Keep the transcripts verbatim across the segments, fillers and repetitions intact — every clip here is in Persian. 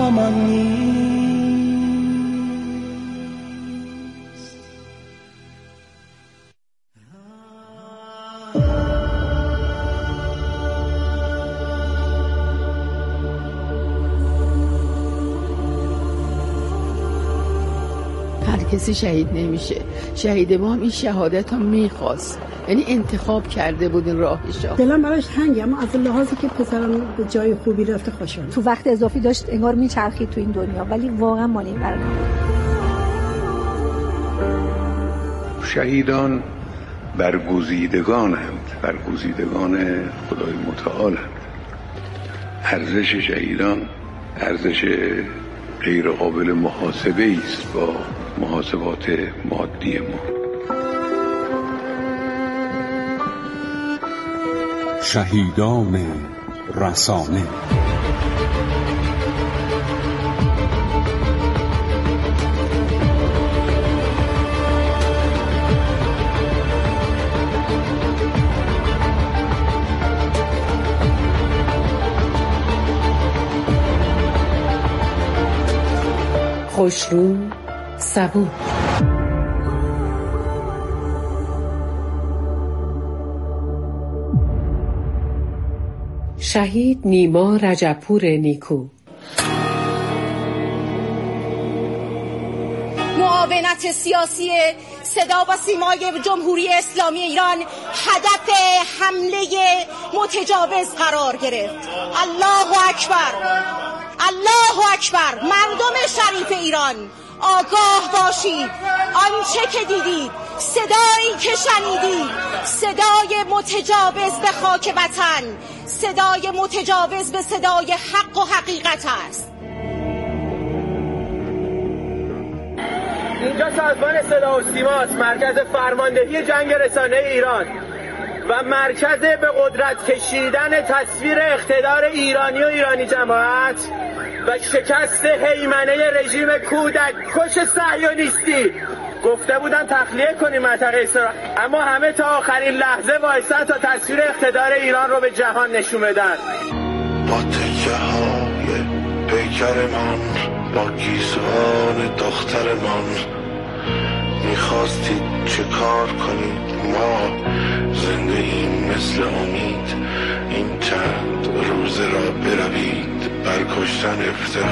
کامم نیست. کسی شهید نمیشه. شهید ما هم این شهادت هم میخواست، یعنی انتخاب کرده بود این راهشو. دلم براش تنگه، اما از لحاظی که پسرم به جای خوبی رفته خوشحال. تو وقت اضافی داشت انگار میچرخید تو این دنیا، ولی واقعا مال این برنامه. شهیدان برگزیدگانند، برگزیدگان خدای متعالند. ارزش شهیدان ارزش غیر قابل محاسبه است با محاسبات مادی ما. شهیدان رسانه. خوشرو، صبور. شهید نیما رجبپور نیکو. معاونت سیاسی صدا و سیمای جمهوری اسلامی ایران هدف حمله متجاوز قرار گرفت. الله اکبر، الله اکبر. مردم شریف ایران آگاه باشید، آنچه که دیدید، صدایی که شنیدید، صدای متجاوز به خاک وطن، صدای متجاوز به صدای حق و حقیقت است. اینجا سازمان صدا و سیماست، مرکز فرماندهی جنگ رسانه ایران و مرکز به قدرت کشیدن تصویر اقتدار ایرانی و ایرانی جماعت و شکست هیمنه رژیم کودک کش صهیونیستی. گفته بودن تخلیه کنیم منطقه اسرائیل، اما همه تا آخرین لحظه وایسادن تا تصویر اقتدار ایران رو به جهان نشون بدن. با تکه های پیکرمان، با گیسوان دخترمان، میخواستید چه کار کنید؟ ما زنده ایم مثل امید، این چند روزه را بروید بر کشتن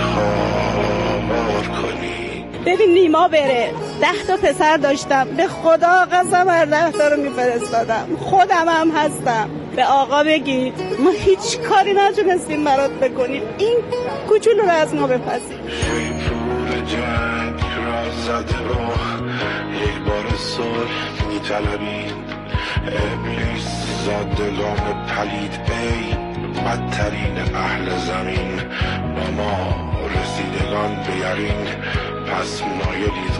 افتخار کنید. ببین نیما بره، ده تا پسر داشتم، به خدا قسم هر ده تا رو میفرستادم، خودم هم هستم. به آقا بگید ما هیچ کاری نتونستیم برات بکنیم، این کوچولو رو از ما بپذیر. شیپور جنگ را زده رو یک بار صلح میطلبید. ابلیس زادگان پلید ای بدترین اهل زمین، با ما رسیدگان به یقین، پس مایلید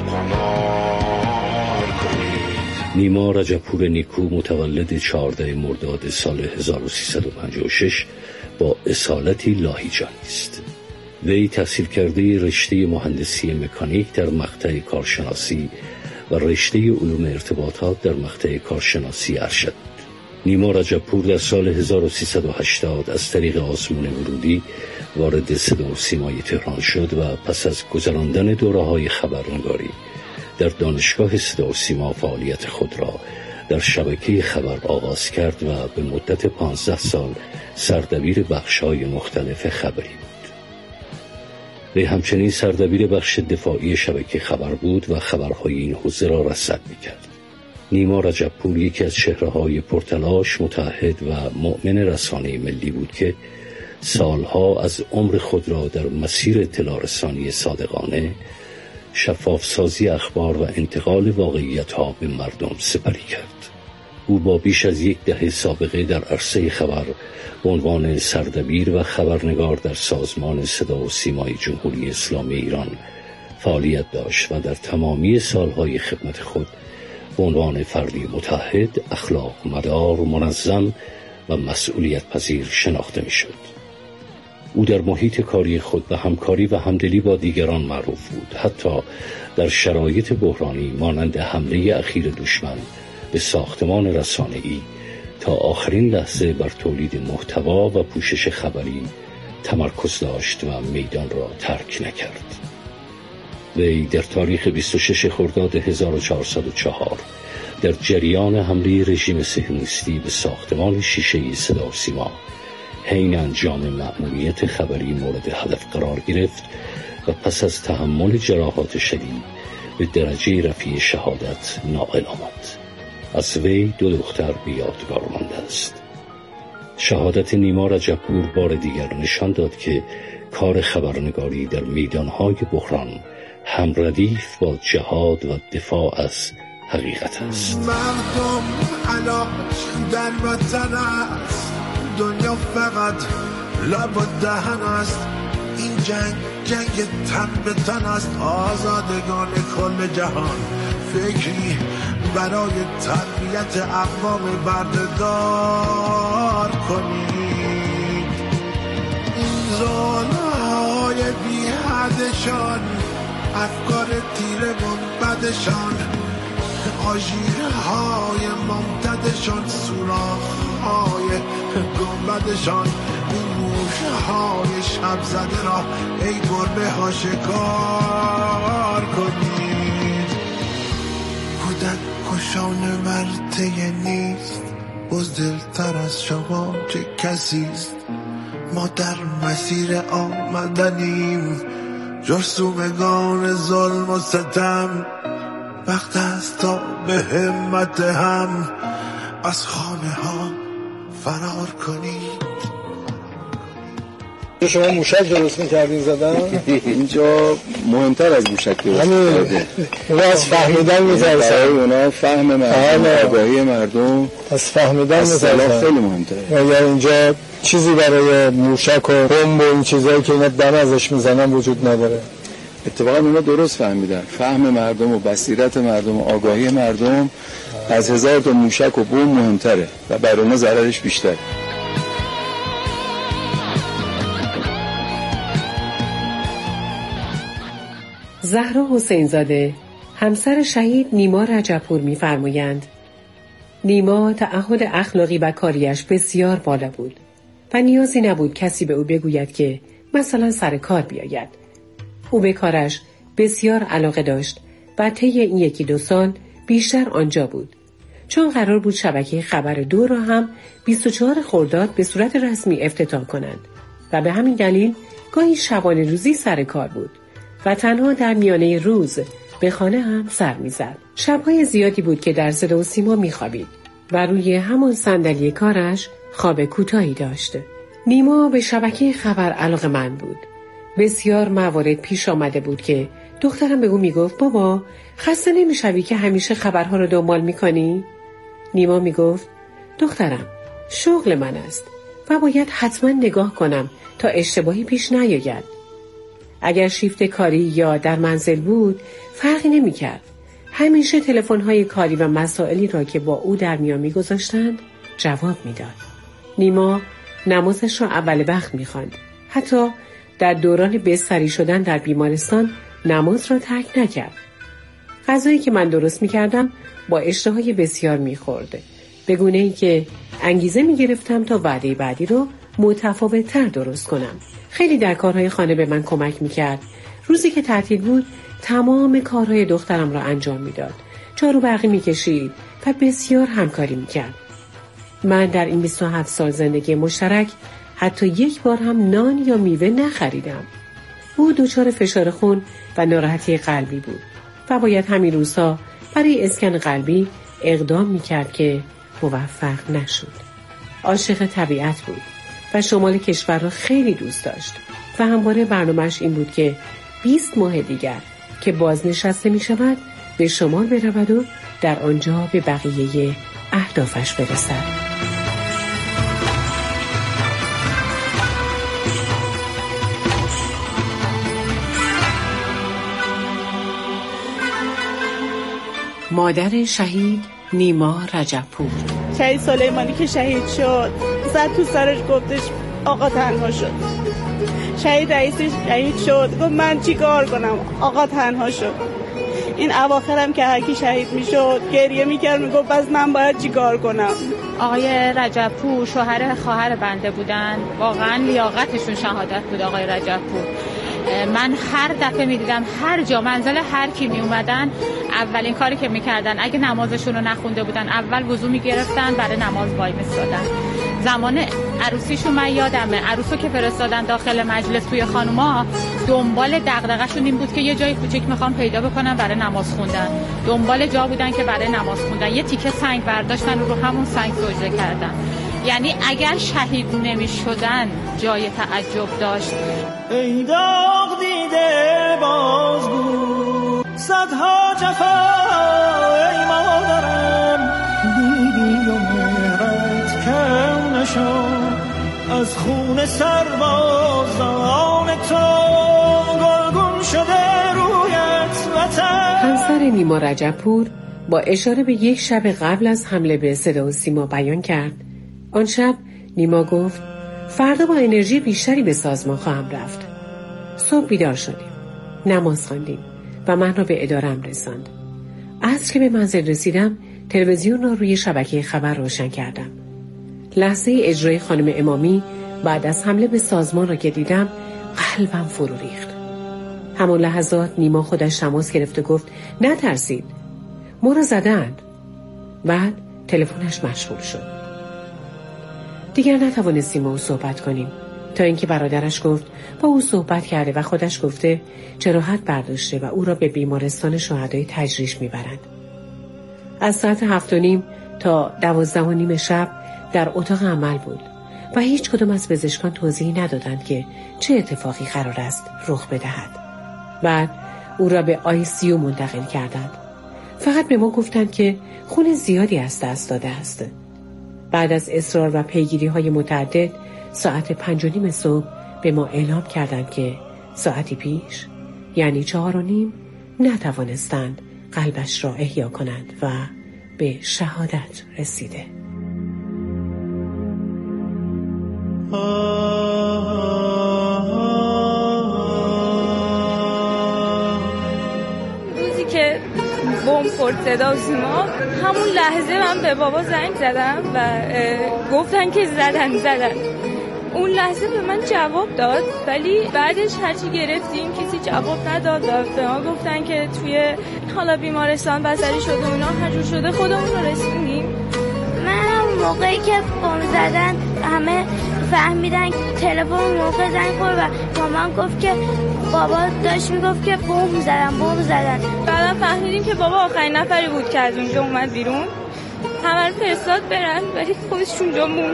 قمار کنید. نیما رجبپور نیکو متولد چهاردهم مرداد سال هزار و سیصد و پنجاه و شش با اصالتی لاهیجانی است. وی تحصیل کرده رشته مهندسی مکانیک در مقطع کارشناسی و رشته علوم ارتباطات در مقطع کارشناسی ارشد. نیما رجبپور در سال هزار و سیصد و هشتاد از طریق آزمون ورودی وارد صدا و سیمای تهران شد و پس از گذراندن دوره‌های خبرنگاری در دانشگاه صدا و سیما فعالیت خود را در شبکه خبر آغاز کرد و به مدت پانزده سال سردبیر بخش‌های مختلف خبری بود. وی همچنین سردبیر بخش دفاعی شبکه خبر بود و خبرهای این حوزه را رصد می‌کرد. نیما رجبپور یکی از چهره‌های پرتلاش، متعهد و مؤمن رسانه ملی بود که سالها از عمر خود را در مسیر اطلاع رسانی صادقانه، شفاف سازی اخبار و انتقال واقعیت‌ها به مردم سپری کرد. او با بیش از یک دهه سابقه در عرصه خبر به عنوان سردبیر و خبرنگار در سازمان صدا و سیمای جمهوری اسلامی ایران فعالیت داشت و در تمامی سالهای خدمت خود به عنوان فردی متعهد، اخلاق مدار، منظم و مسئولیت پذیر شناخته می شد. او در محیط کاری خود به همکاری و همدلی با دیگران معروف بود، حتی در شرایط بحرانی مانند حمله اخیر دشمن به ساختمان رسانه‌ای تا آخرین لحظه بر تولید محتوا و پوشش خبری تمرکز داشت و میدان را ترک نکرد. وی در تاریخ بیست و شش خرداد هزار و چهارصد و چهار در جریان حمله رژیم صهیونیستی به ساختمان شیشه‌ای صدا و سیما حین انجام مأموریت خبری مورد هدف قرار گرفت و پس از تحمل جراحات شدید به درجه رفیع شهادت ناقل آمد. از وی دو دختر به یادگار مانده است. شهادت نیما رجبپور بار دیگر نشان داد که کار خبرنگاری در میدانهای بحران هم ردیف با جهاد و دفاع از حقیقت است. مردم علاج در وطن است، دنیا فقط لب و دهن است. این جنگ جنگ تن به تن است، آزادگان کل جهان فکری برای تربیت اقوام بردهدار کنید. این ظالم‌های بی حدشان، افکار تیره منبدشان، آژیرهای ممتدشان، سوراخ‌های گنبدشان، این موشهای شب زده را ای گربه ها شکار کنید. کودک کشان مرته نیست، بزدلتر از شما چه کسیست. ما در مسیر آمدنیم، جرثومگان ظلم و ستم. وقت است تا به همت هم از خانه ها فرار کنید. شما موشک درست می‌کردین زدن؟ اینجا مهمتر از موشک درست کرده. اونا از فهمیدن می‌ترسن. اونا فهم مردم، آگاهی مردم از فهمیدن می‌ترسن. خیلی مهمتره. اگر اینجا چیزی برای موشک و بمب و این چیزایی که اینا دم ازش میزنن وجود نداره. اتفاقا اونا درست فهمیدن. فهم مردم و بصیرت مردم و آگاهی مردم از هزار تا موشک و بمب مهمتره و بر اونا ضررش بیشتره. زهرا حسینزاده همسر شهید نیما رجبپور می‌فرمایند نیما تعهد اخلاقی و کاریش بسیار بالا بود و نیازی نبود کسی به او بگوید که مثلا سر کار بیاید. او به کارش بسیار علاقه داشت و طی این یکی دو سال بیشتر آنجا بود، چون قرار بود شبکه خبر دو را هم بیست و چهار خرداد به صورت رسمی افتتاح کنند و به همین دلیل گاهی شبانه روزی سر کار بود و تنها در میانه روز به خانه هم سر می‌زد. شب‌های زیادی بود که در صدا و سیما می‌خوابید و روی همان صندلی کارش خواب کوتاهی داشت. نیما به شبکه خبر علاقه‌مند بود. بسیار موارد پیش آمده بود که دخترم به او میگفت بابا خسته نمیشوی که همیشه خبرها رو دنبال میکنی؟ نیما میگفت دخترم شغل من است و باید حتما نگاه کنم تا اشتباهی پیش نیاید. اگر شیفت کاری یا در منزل بود فرقی نمیکرد. همیشه تلفن‌های کاری و مسائلی را که با او در میان میگذاشتند جواب میداد. نیما نمازش را اول وقت میخواند. حتی در دوران بستری شدن در بیمارستان نماز را ترک نکرد. غذایی که من درست میکردم با اشتهای بسیار میخورد، به گونه ای که انگیزه میگرفتم تا وعده بعدی رو متفاوت‌تر درست کنم. خیلی در کارهای خانه به من کمک میکرد. روزی که تعطیل بود تمام کارهای دخترم را انجام میداد. جارو برقی میکشید و بسیار همکاری میکرد. من در این بیست و هفت سال زندگی مشترک حتی یک بار هم نان یا میوه نخریدم. او دچار فشار خون و ناراحتی قلبی بود و باید همین روزها برای اسکن قلبی اقدام میکرد که موفق نشد. عاشق طبیعت بود و شمال کشور را خیلی دوست داشت و همواره برنامه‌اش این بود که بیست ماه دیگر که بازنشسته می شود به شمال برود و در آنجا به بقیه اهدافش برسد. مادر شهید نیما رجبپور. شهید سلیمانی که شهید شد زد تو سرش گفتش آقا تنها شد. شهید رئیسی شهید شد گفت من چی کار کنم، آقا تنها شد. این اواخرم که هر کی شهید میشد گریه میکرد، میگفت پس من باید چیکار کنم. آقای رجبپور شوهر خواهر بنده بودن، واقعا لیاقتشون شهادت بود. آقای رجبپور من هر دفعه میدیدم هر جا منزل هر کی می اومدن اولین کاری که میکردن اگه نمازشون رو نخونده بودن اول وضو میگرفتن، برای نماز وای میستادن. زمان عروسیشون من یادمه عروسو که فرستادن داخل مجلس توی خانوما، دنبال دغدغه‌شون این بود که یه جای کوچیک میخوام پیدا بکنن برای نماز خوندن. دنبال جا بودن که برای نماز خوندن یه تیکه سنگ برداشتن و رو همون سنگ سجده کردن. یعنی اگر شهید نمیشدن جای تعجب داشت. ای داغ دیده بازگو صدها جفا ای مادرم، دیدی و مهرت کم نشد از خون سربازان تو، گلگون شده رویت وطن. همسر نیما رجبپور با اشاره به یک شب قبل از حمله به صدا و سیما بیان کرد. آن شب نیما گفت فردا با انرژی بیشتری به سازمان خواهم رفت. صبح بیدار شدیم، نماز خواندیم و من را به اداره‌ام رساند. عصر که به منزل رسیدم تلویزیون را روی شبکه خبر روشن کردم. لحظه اجرای خانم امامی بعد از حمله به سازمان را که دیدم قلبم فرو ریخت. همون لحظات نیما خودش تماس گرفت و گفت نترسید، ما را زدند. بعد تلفنش مشغول شد. دیگر نتوانستیم با او صحبت کنیم تا اینکه برادرش گفت با او صحبت کرده و خودش گفته جراحت برداشته و او را به بیمارستان شهدای تجریش میبرند. از ساعت هفت و نیم تا دوازده و نیم شب در اتاق عمل بود و هیچ کدام از پزشکان توضیحی ندادند که چه اتفاقی قرار است رخ بدهد. بعد او را به آی سی یو منتقل کردند. فقط به ما گفتند که خون زیادی از دست داده است. بعد از اصرار و پیگیری های متعدد ساعت پنج و نیم صبح به ما اعلام کردند که ساعتی پیش یعنی چهار و نیم نتوانستند قلبش را احیا کنند و به شهادت رسیده. روزی که بمب خورد صدا و سیما، همون لحظه من به بابا زنگ زدم و گفتن که زدن زدن اون لحظه به من جواب داد، ولی بعدش هرچی گرفتیم کسی جواب نداد و به ما گفتن که توی حالا بیمارستان بستری شده اونا هجور شده خودمون رو رسوندیم. من موقعی که بمب زدن همه فهمیدن تلفن موقع زنگ خورد و مامان گفت که بابا داشت میگفت که بمب زدن بمب زدن. بعدا فهمیدیم که بابا آخرین نفری بود که از اونجا اومد بیرون. همه رو فرستاد برن ولی خودش اونجا موند.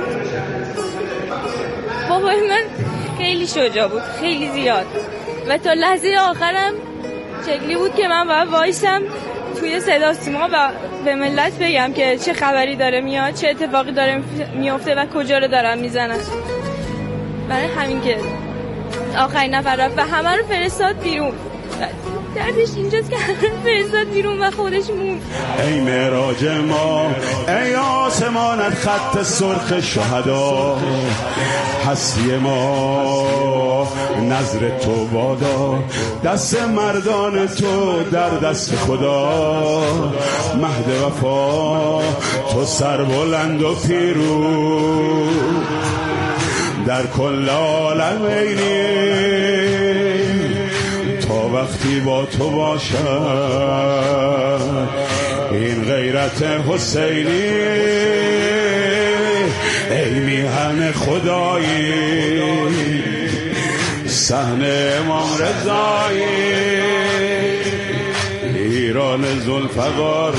بابای من خیلی شجاع بود، خیلی زیاد، و تا لحظه آخرم شکلی بود که من باید وایسم توی صدا سیما و به ملت بگم که چه خبری داره میاد، چه اتفاقی داره میفته و کجا رو دارن میزنن. برای همین که آخرین نفر رفت و همه رو فرستاد بیرون. دردش اینجاست که همه رو فرستاد بیرون و خودش موند. ای معراج ما، ای آسمانت خط سرخ شهدا، هستی ما نظر تو بادا، دست مردان تو در دست خدا، مهد وفا تو سربلند و پیروز در کل عالم اینی، تا وقتی با تو باشد این غیرت حسینی. ای میهن خدایی صحن امام رضایی، ایران ذوالفقار.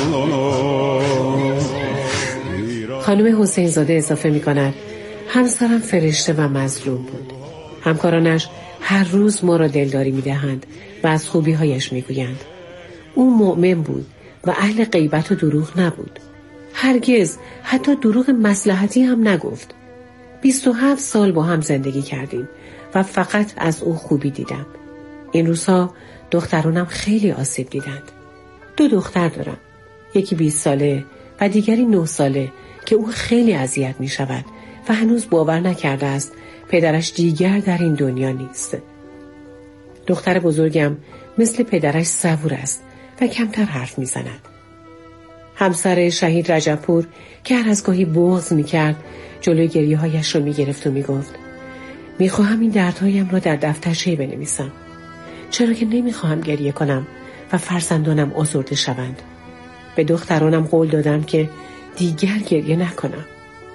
خانم حسین زاده اضافه می کند همسرم فرشته و مظلوم بود. همکارانش هر روز ما را دلداری می دهند و از خوبی هایش می گویند. او مؤمن بود و اهل غیبت و دروغ نبود. هرگز حتی دروغ مصلحتی هم نگفت. بیست و هفت سال با هم زندگی کردیم و فقط از او خوبی دیدم. این روزها دخترانم خیلی آسیب دیدند. دو دختر دارم. یکی بیست ساله و دیگری نه ساله که او خیلی اذیت می شود و هنوز باور نکرده است پدرش دیگر در این دنیا نیست. دختر بزرگم مثل پدرش صبور است و کمتر حرف می زند. همسر شهید رجبپور که هر از گاهی بغض می کرد جلوی گریه هایش رو می گرفت و می گفت می خواهم این دردهایم را در دفترچه بنویسم، چرا که نمی خواهم گریه کنم و فرزندانم آزرده شوند. به دخترانم قول دادم که دیگر گریه نکنم.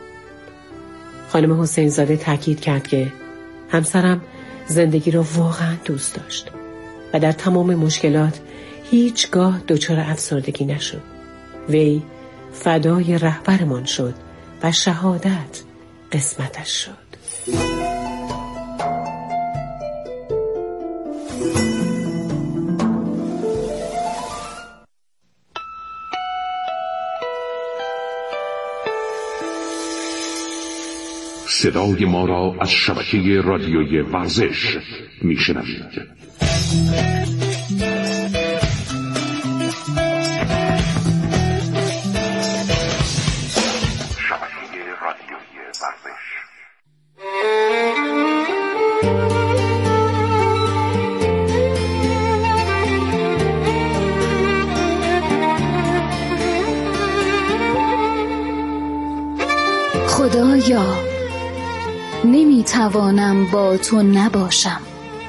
خانم حسین زاده تاکید کرد که همسرم زندگی را واقعا دوست داشت و در تمام مشکلات هیچگاه دچار افسردگی نشد. وی فدای رهبرمان شد و شهادت قسمتش شد. صدای ما را از شبکه رادیویی ورزش میشنوید. شبکه رادیویی ورزش. خدایا نمیتوانم با تو نباشم،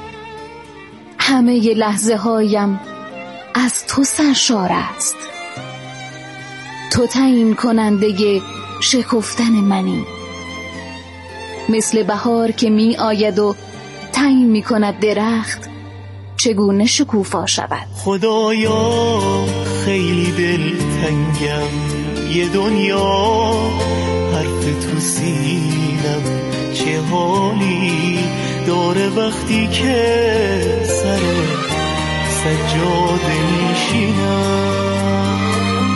همه لحظه هایم از تو سرشار است. تو تعیین کننده شکفتن منی، مثل بهار که می آید و تعیین می کند درخت چگونه شکوفا شود. خدایا خیلی دلتنگم، یه دنیا حرف تو سینم چه حالی داره وقتی که سر سجاده میشینم.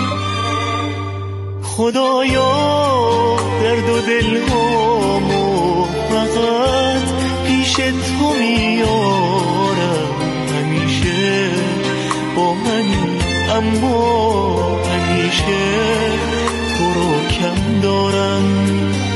خدایا درد و دلهامو فقط پیش تو میارم، همیشه با منی اما همیشه تو رو کم دارم.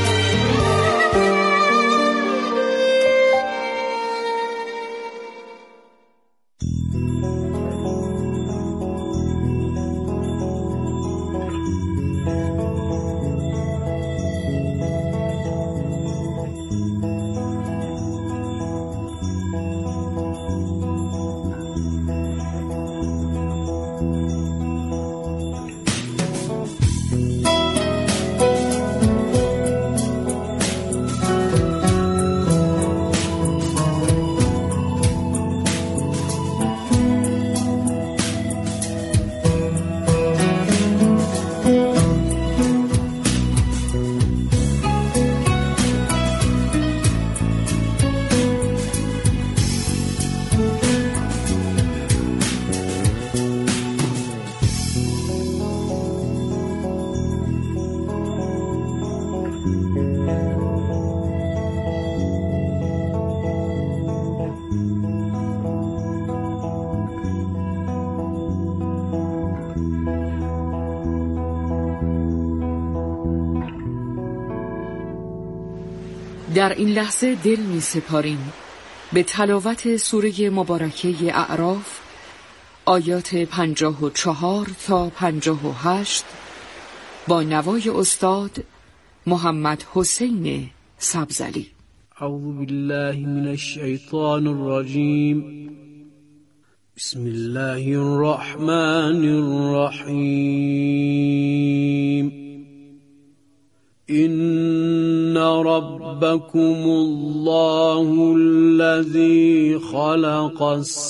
در این لحظه دل می سپاریم به تلاوت سوره مبارکه اعراف آیات پنجاه و چهار تا پنجاه و هشت با نوای استاد محمد حسین سبزلی. اعوذ بالله من الشیطان الرجیم. بسم الله الرحمن الرحیم. إن ربكم الله الذي خلق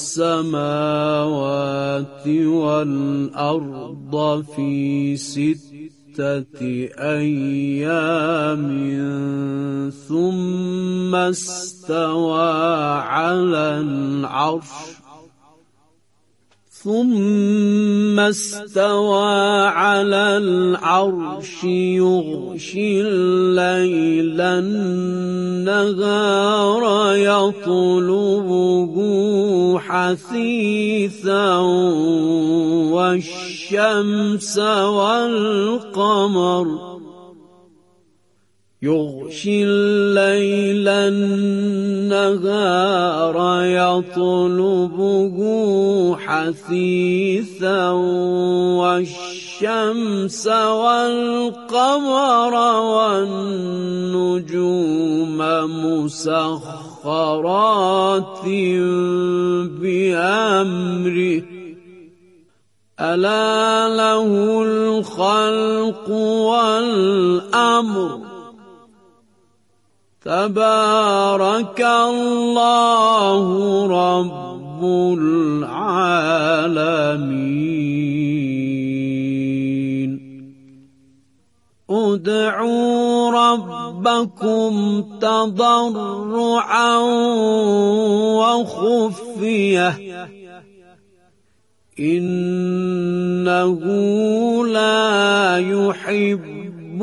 السماوات والأرض في ستة أيام ثم استوى على العرش ثم استوى على العرش يغشي الليل النهار يطلبه حثيثا والشمس والقمر يغشي الليل النهار يطلبه حثيثا والشمس والقمر والنجوم مسخرات بأمره ألا له الخلق والأمر تبارك الله رب العالمين ادعوا ربكم تضرعا وخفية إنه لا يحب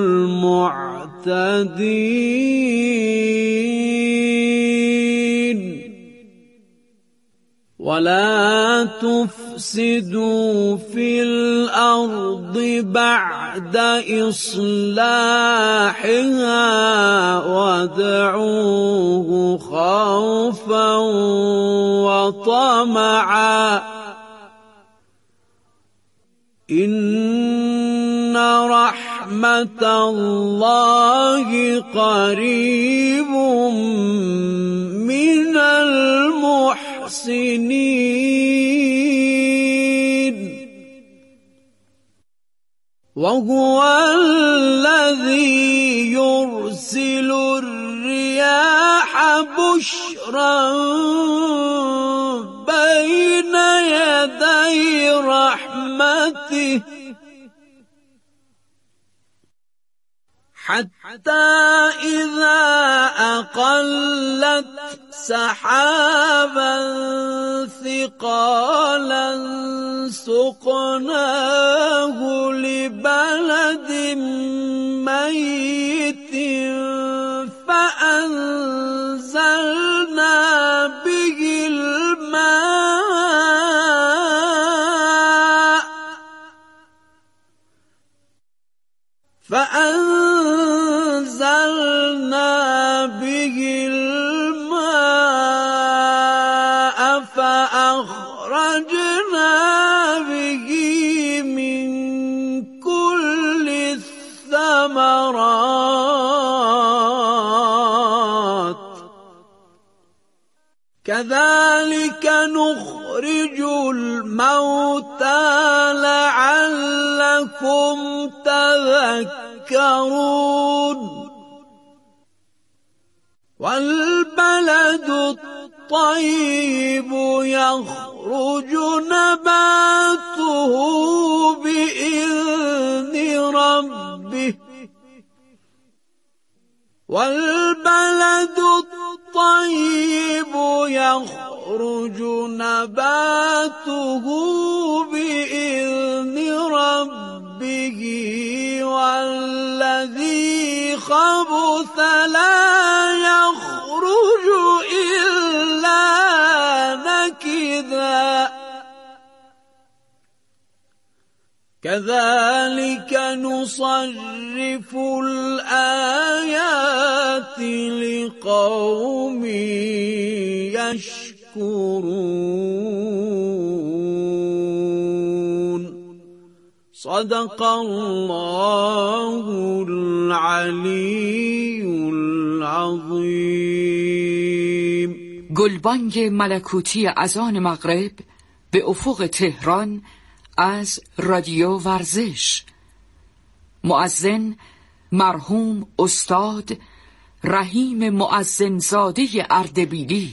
المعتدين ولا تفسدوا في الأرض بعد إصلاحها وادعوه خوفا وطمعا إن رحمة الله قريب من المحسنين وهو الذي يرسل الرياح بشرا بين يدي رحمته حتى إذا أقلت سحابا ثقالا سقناه لبلد ميت فأنزلنا به الماء فأنزلنا به الماء فأخرجنا به من كل الثمرات كذلك نخرج الموتى لعلكم تذكرون والبلد الطيب يخرج نباته بإذن ربه والبلد الطيب يخرج نباته بإذن ربه والذي خبث لا يخرج إلا نكدا كذلك نصرف الآيات لقوم يشكرون صدق الله العلی العظیم. گلبانگ ملکوتی اذان مغرب به افق تهران از رادیو ورزش. مؤذن مرحوم استاد رحیم مؤذن زاده اردبیلی.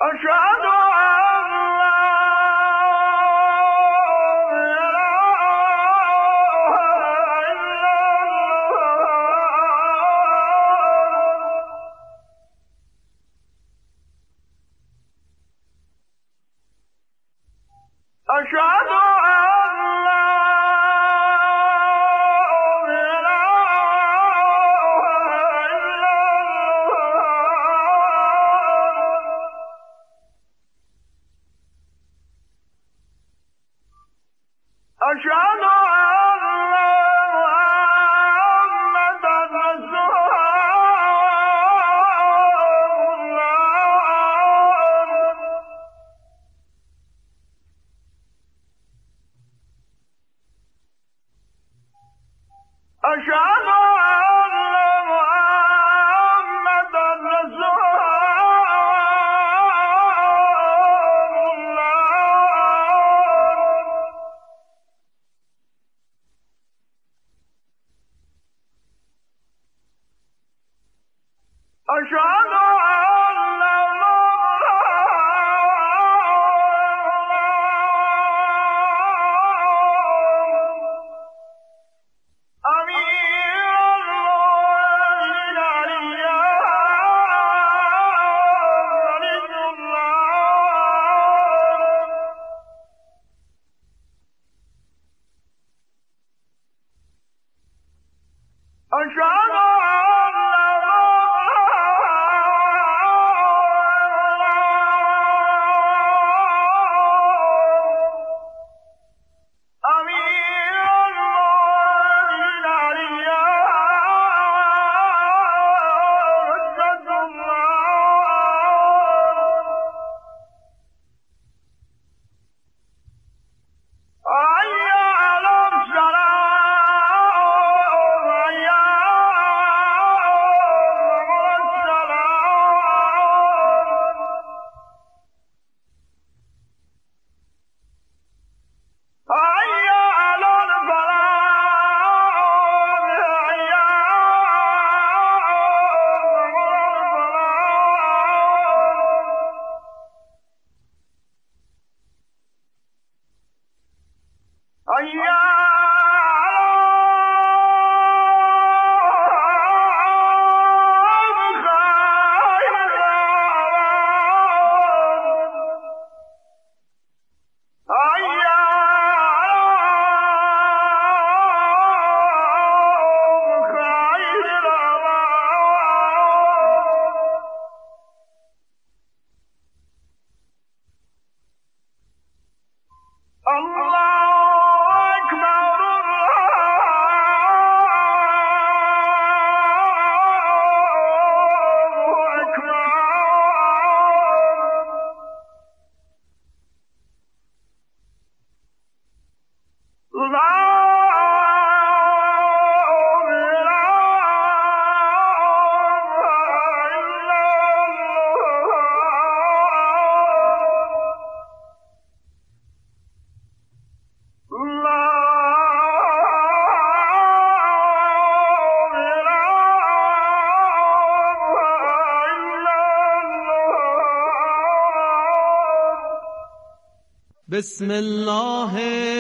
بسم الله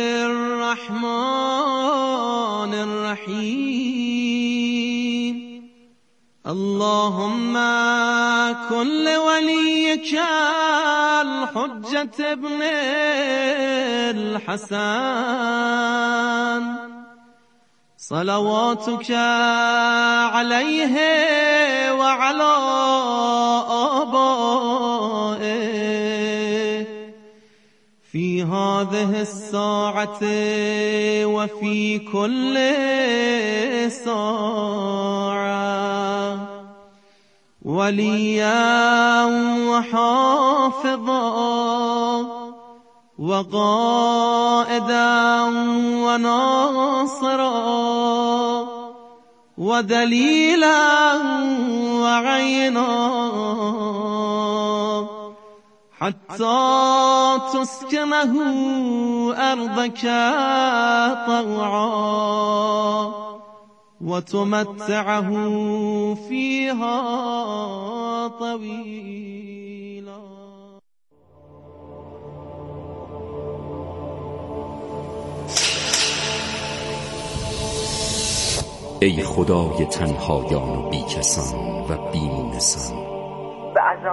الرحمن الرحيم اللهم كن لوليك الحجة ابن الحسن صلواتك عليه وعلى آبائه في هذه الساعة وفي كل ساعة وليا وحافظا وقائدا وناصرا ودليلا وعينا حتى تسكنه أرضك طوعا وتمتعه فيها طويلا. ای خدای تنهایان و بیکسان و بیمونسان،